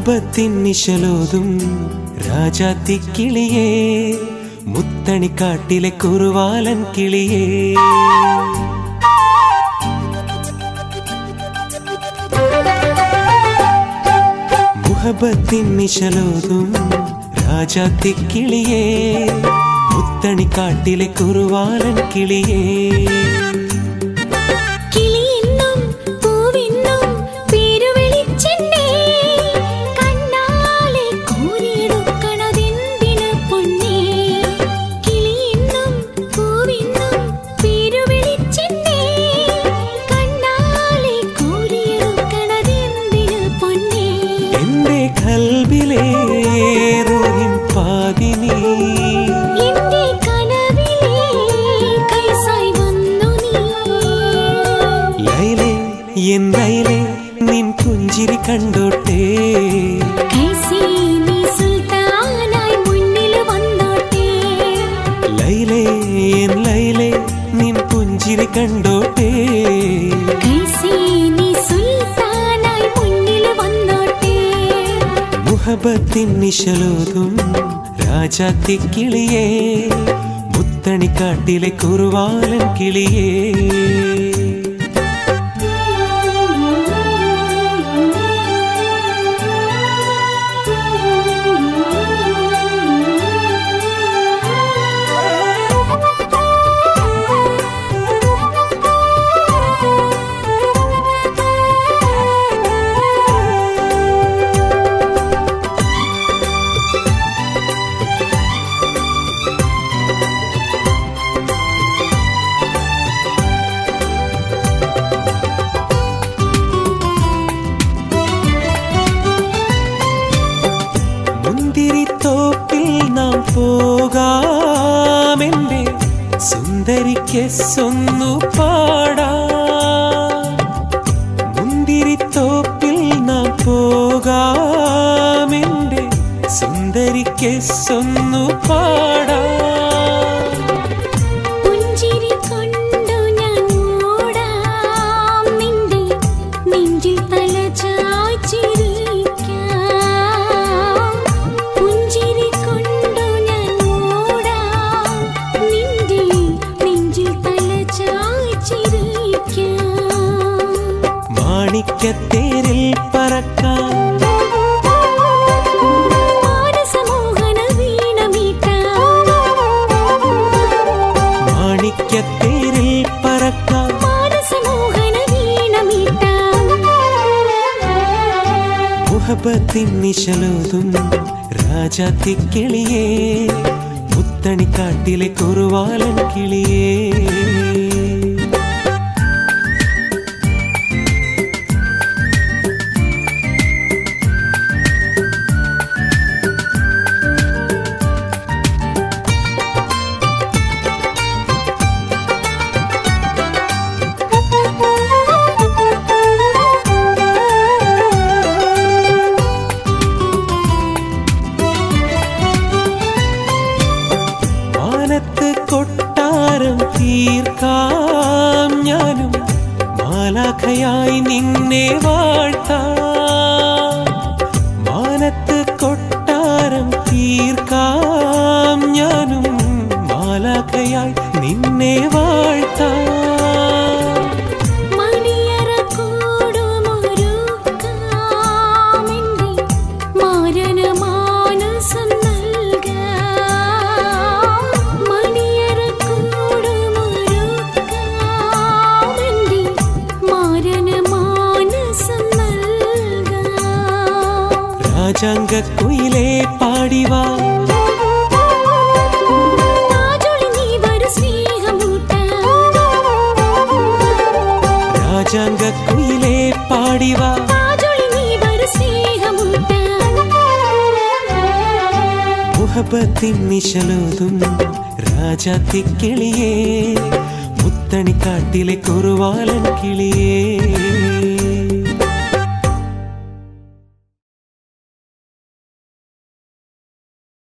മുഹബത്തിൻ നിശലോതും രാജാത്തിക്കിളിയേ, മുത്തണിക്കാട്ടിലെ കുറുവാലൻ കിളിയേ. മുഹബത്തിൻ നിശലോതും രാജാത്തിക്കിളിയേ, മുത്തണിക്കാട്ടിലെ കുറുവാലൻ കിളിയേ. എന്തായിലേ നിൻ പുഞ്ചിരി കണ്ടോട്ടെ, ലൈലേ എൻ ലൈലേ നിൻ പുഞ്ചിരി കണ്ടോട്ടെ. മുഹബത്തിൻ നിശലോതും രാജാത്തിക്കിളിയേ, മുത്തണിക്കാട്ടിലെ കുറുവാലൻ കിളിയേ. മുന്തിരിത്തോപ്പിൽ നാം പോകാമെന്റെ സുന്ദരിക്ക് ഒന്നു പാടാം. മുന്തിരിത്തോപ്പിൽ നാം പോകാമെന്റെ സുന്ദരിക്ക് ഒന്നു പാടാം. മാണിക്യത്തേരിൽ പറക്കാം, മാണിക്യത്തേരിൽ പറക്കാം. മുഹബത്തിൻ നിശലോതും രാജാത്തിക്കിളിയേ, മുത്തണിക്കാട്ടിലെ കുറുവാലൻ കിളിയേ. കൊട്ടാരം തീർക്കാം ഞാനും മാലാഖയായി നിന്നെ വാഴ്ത്താം. മാനത്ത് കൊട്ടാരം തീർക്കാം ഞാനും മാലാഖയായി നിന്നെ വാഴ്ത്താം. രാജാംഗക്കുയിലേ പാടിവാ, രാജാംഗക്കുയിലേ പാടിവാ. മുഹബത്തിൻ നിശലോതും രാജാത്തിക്കിളിയേ, മുത്തണിക്കാട്ടിലെ കുറുവാലൻ കിളിയേ.